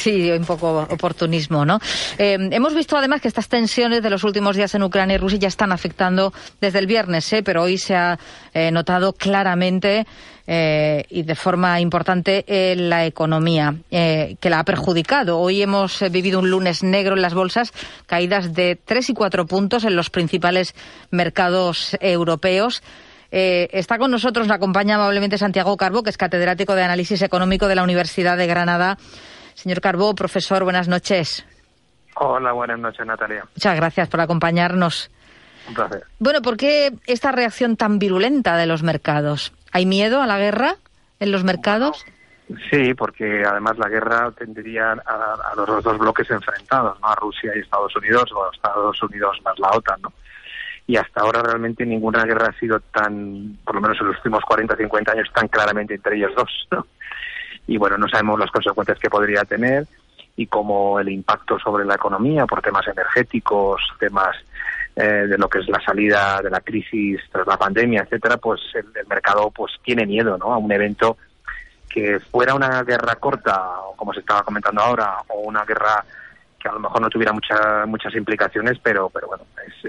Sí, un poco oportunismo, ¿no? Hemos visto además que estas tensiones de los últimos días en Ucrania y Rusia ya están afectando desde el viernes, pero hoy se ha notado claramente y de forma importante la economía, que la ha perjudicado. Hoy hemos vivido un lunes negro en las bolsas, caídas de 3 y 4 puntos en los principales mercados europeos. Está con nosotros, nos acompaña amablemente Santiago Carbó, que es catedrático de Análisis Económico de la Universidad de Granada. Señor Carbó, profesor, buenas noches. Hola, buenas noches, Natalia. Muchas gracias por acompañarnos. Un placer. Bueno, ¿por qué esta reacción tan virulenta de los mercados? ¿Hay miedo a la guerra en los mercados? Sí, porque además la guerra tendría a los dos bloques enfrentados, ¿no? A Rusia y Estados Unidos, o a Estados Unidos más la OTAN, ¿no? Y hasta ahora realmente ninguna guerra ha sido tan, por lo menos en los últimos 40 o 50 años, tan claramente entre ellos dos, ¿no? Y bueno, no sabemos las consecuencias que podría tener y cómo el impacto sobre la economía por temas energéticos, temas de lo que es la salida de la crisis tras la pandemia, etcétera, pues el mercado pues tiene miedo, ¿no? A un evento que fuera una guerra corta, o como se estaba comentando ahora, o una guerra que a lo mejor no tuviera muchas implicaciones, pero bueno,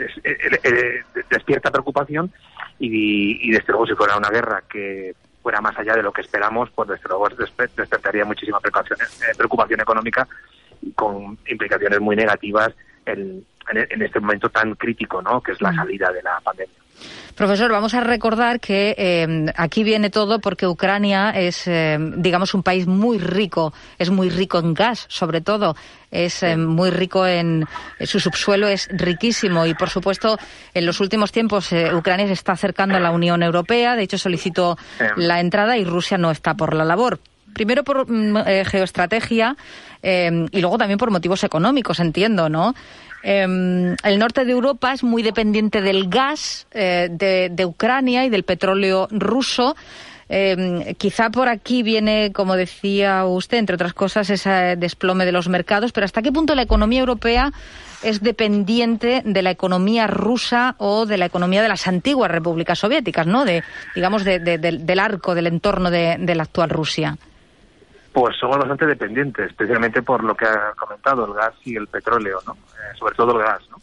despierta preocupación y desde luego si fuera una guerra que fuera más allá de lo que esperamos, pues desde luego despertaría muchísima preocupación económica y con implicaciones muy negativas en este momento tan crítico, ¿no? Que es la salida de la pandemia. Profesor, vamos a recordar que aquí viene todo porque Ucrania es, digamos, un país muy rico, es muy rico en gas, sobre todo, es muy rico en su subsuelo, es riquísimo y, por supuesto, en los últimos tiempos Ucrania se está acercando a la Unión Europea, de hecho solicitó la entrada y Rusia no está por la labor. Primero por geoestrategia y luego también por motivos económicos, entiendo, ¿no? El norte de Europa es muy dependiente del gas de Ucrania y del petróleo ruso. Quizá por aquí viene, como decía usted, entre otras cosas, ese desplome de los mercados, pero ¿hasta qué punto la economía europea es dependiente de la economía rusa o de la economía de las antiguas repúblicas soviéticas, ¿no? Del arco, del entorno de la actual Rusia. Pues somos bastante dependientes, especialmente por lo que ha comentado, el gas y el petróleo, ¿no? Sobre todo el gas, ¿no?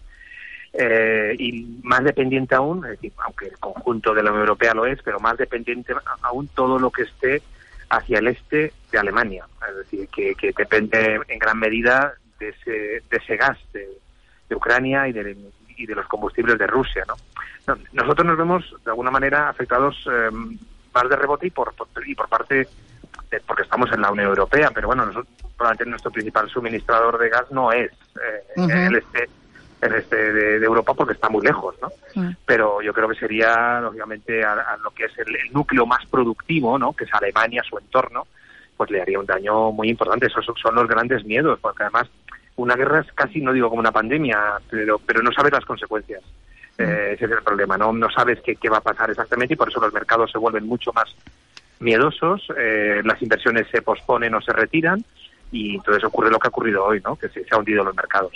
Y más dependiente aún, es decir, aunque el conjunto de la Unión Europea lo es, pero más dependiente aún todo lo que esté hacia el este de Alemania. Es decir, que depende en gran medida de ese gas de Ucrania y de los combustibles de Rusia, ¿no? Nosotros nos vemos, de alguna manera, afectados más de rebote y por parte porque estamos en la Unión Europea, pero bueno, probablemente nuestro principal suministrador de gas no es el este de Europa porque está muy lejos, ¿no? Pero yo creo que sería, lógicamente, a lo que es el núcleo más productivo, ¿no? Que es Alemania, su entorno, pues le haría un daño muy importante. Esos son los grandes miedos, porque además una guerra es casi, no digo como una pandemia, pero no sabes las consecuencias. Ese es el problema, no sabes qué va a pasar exactamente y por eso los mercados se vuelven mucho más miedosos, las inversiones se posponen o se retiran y entonces ocurre lo que ha ocurrido hoy, ¿no? Que se ha hundido los mercados.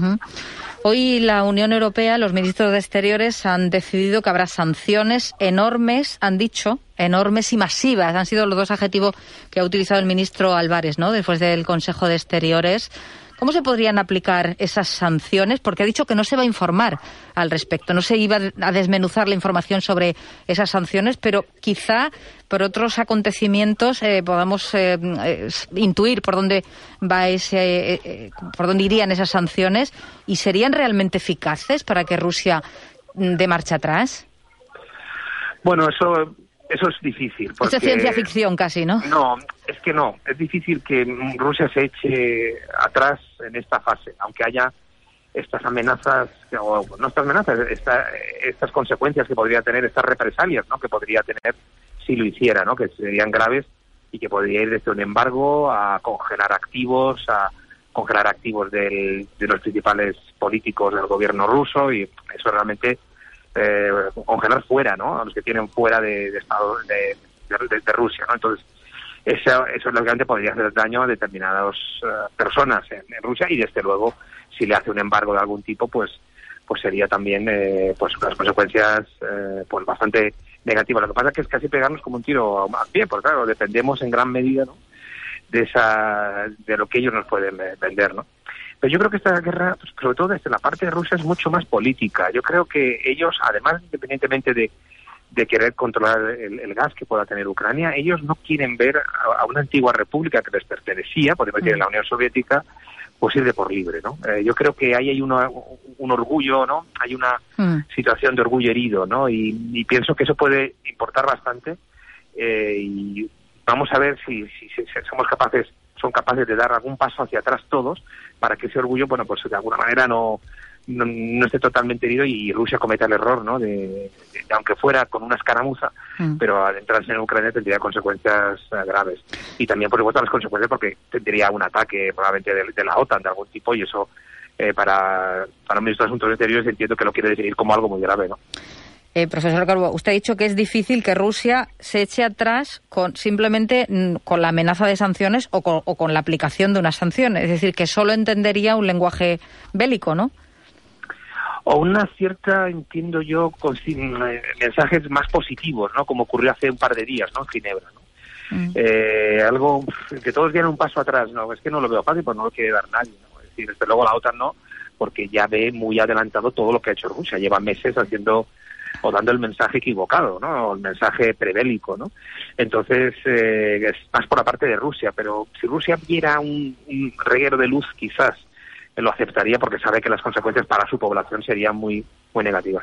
Hoy la Unión Europea, los ministros de Exteriores han decidido que habrá sanciones enormes, han dicho, enormes y masivas. Han sido los dos adjetivos que ha utilizado el ministro Álvarez, ¿no? Después del Consejo de Exteriores. ¿Cómo se podrían aplicar esas sanciones? Porque ha dicho que no se va a informar al respecto, no se iba a desmenuzar la información sobre esas sanciones, pero quizá por otros acontecimientos podamos intuir por dónde por dónde irían esas sanciones y serían realmente eficaces para que Rusia dé marcha atrás. Bueno, eso es difícil. Porque... Es de ciencia ficción casi, ¿no? No, es que no. Es difícil que Rusia se eche atrás en esta fase, aunque haya estas amenazas, o no estas amenazas, estas consecuencias que podría tener, estas represalias, ¿no? Que podría tener si lo hiciera, ¿no? Que serían graves y que podría ir desde un embargo a congelar activos, de los principales políticos del gobierno ruso y eso realmente... congelar fuera, ¿no? A los que tienen fuera de Estado de Rusia, ¿no? Entonces eso lógicamente podría hacer daño a determinadas personas en Rusia y desde luego si le hace un embargo de algún tipo pues sería también pues unas consecuencias pues bastante negativas. Lo que pasa es que es casi pegarnos como un tiro al pie, porque claro, dependemos en gran medida, ¿no? de lo que ellos nos pueden vender, ¿no? Pero yo creo que esta guerra, pues, sobre todo desde la parte de Rusia, es mucho más política. Yo creo que ellos, además, independientemente de querer controlar el gas que pueda tener Ucrania, ellos no quieren ver a una antigua república que les pertenecía, podemos decir, en la Unión Soviética, pues ir de por libre, ¿no? Yo creo que ahí hay un orgullo, ¿no? Hay una situación de orgullo herido, ¿no? Y pienso que eso puede importar bastante, y vamos a ver si son capaces de dar algún paso hacia atrás todos, para que ese orgullo, bueno, pues de alguna manera no esté totalmente herido y Rusia cometa el error, ¿no? De aunque fuera con una escaramuza, pero adentrarse en Ucrania tendría consecuencias graves. Y también, por supuesto, las consecuencias porque tendría un ataque probablemente de la OTAN de algún tipo, y eso para un ministro de Asuntos Exteriores entiendo que lo quiere definir como algo muy grave, ¿no? Profesor Calvo, usted ha dicho que es difícil que Rusia se eche atrás simplemente con la amenaza de sanciones o con la aplicación de unas sanciones. Es decir, que solo entendería un lenguaje bélico, ¿no? O una cierta, entiendo yo, con mensajes más positivos, ¿no? Como ocurrió hace un par de días, ¿no? En Ginebra, ¿no? Algo que todos dieran un paso atrás, ¿no? Es que no lo veo fácil, pues no lo quiere dar nadie, ¿no? Es decir, desde luego la OTAN no, porque ya ve muy adelantado todo lo que ha hecho Rusia. Lleva meses haciendo o dando el mensaje equivocado, ¿no? O el mensaje prebélico, ¿no? Entonces, es más por la parte de Rusia, pero si Rusia viera un reguero de luz, quizás lo aceptaría, porque sabe que las consecuencias para su población serían muy, muy negativas.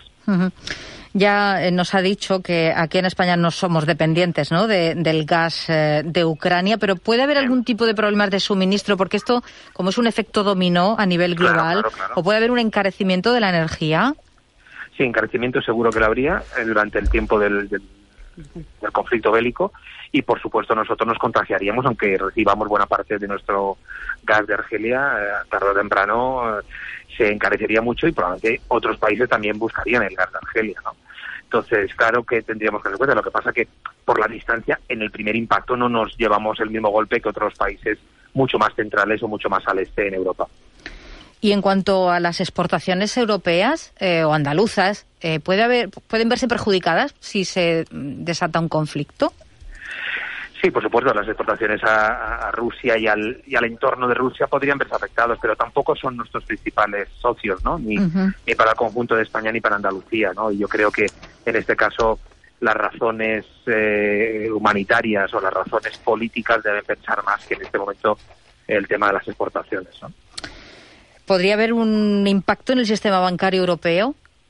Ya nos ha dicho que aquí en España no somos dependientes, ¿no? del gas de Ucrania, pero ¿puede haber algún tipo de problemas de suministro? Porque esto, como es un efecto dominó a nivel global, claro. ¿O puede haber un encarecimiento de la energía? Sí, encarecimiento seguro que lo habría durante el tiempo del conflicto bélico, y por supuesto nosotros nos contagiaríamos, aunque recibamos buena parte de nuestro gas de Argelia, tarde o temprano se encarecería mucho, y probablemente otros países también buscarían el gas de Argelia, ¿no? Entonces, claro que tendríamos consecuencias. Lo que pasa que por la distancia, en el primer impacto no nos llevamos el mismo golpe que otros países mucho más centrales o mucho más al este en Europa. Y en cuanto a las exportaciones europeas o andaluzas, ¿pueden verse perjudicadas si se desata un conflicto? Sí, por supuesto, las exportaciones a Rusia y al entorno de Rusia podrían verse afectados, pero tampoco son nuestros principales socios, ¿no? Ni para el conjunto de España ni para Andalucía, ¿no? Y yo creo que en este caso las razones humanitarias o las razones políticas deben pensar más que en este momento el tema de las exportaciones, ¿no? ¿Podría haber un impacto en el sistema bancario europeo?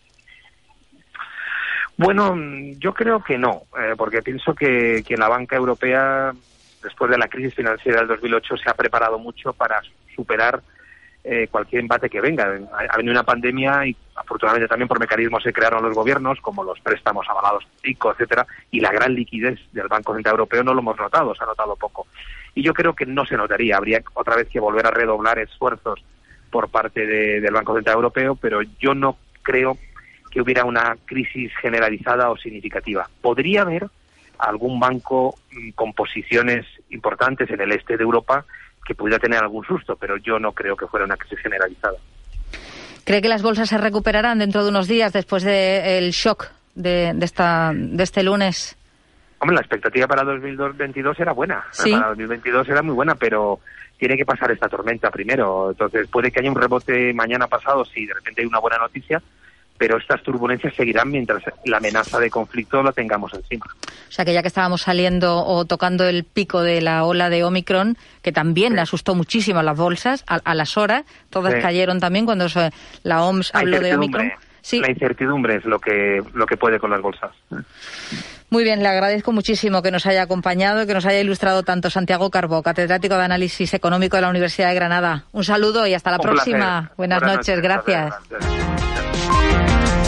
Bueno, yo creo que no, porque pienso que la banca europea, después de la crisis financiera del 2008, se ha preparado mucho para superar cualquier embate que venga. Ha venido una pandemia y afortunadamente también por mecanismos se crearon los gobiernos, como los préstamos avalados ICO, etcétera, y la gran liquidez del Banco Central Europeo no lo hemos notado, se ha notado poco. Y yo creo que no se notaría, habría otra vez que volver a redoblar esfuerzos por parte del Banco Central Europeo, pero yo no creo que hubiera una crisis generalizada o significativa. Podría haber algún banco con posiciones importantes en el este de Europa que pudiera tener algún susto, pero yo no creo que fuera una crisis generalizada. ¿Cree que las bolsas se recuperarán dentro de unos días después del shock de este lunes? Hombre, la expectativa para 2022 era buena. ¿Sí? Para 2022 era muy buena, pero tiene que pasar esta tormenta primero. Entonces puede que haya un rebote mañana pasado si de repente hay una buena noticia, pero estas turbulencias seguirán mientras la amenaza de conflicto la tengamos encima. O sea que ya que estábamos saliendo o tocando el pico de la ola de Omicron, que también asustó muchísimo a las bolsas, a las horas, todas cayeron también cuando la OMS habló de Omicron. Sí. La incertidumbre es lo que puede con las bolsas. Muy bien, le agradezco muchísimo que nos haya acompañado y que nos haya ilustrado tanto. Santiago Carbó, catedrático de Análisis Económico de la Universidad de Granada. Un saludo y hasta la próxima. Buenas noches, gracias.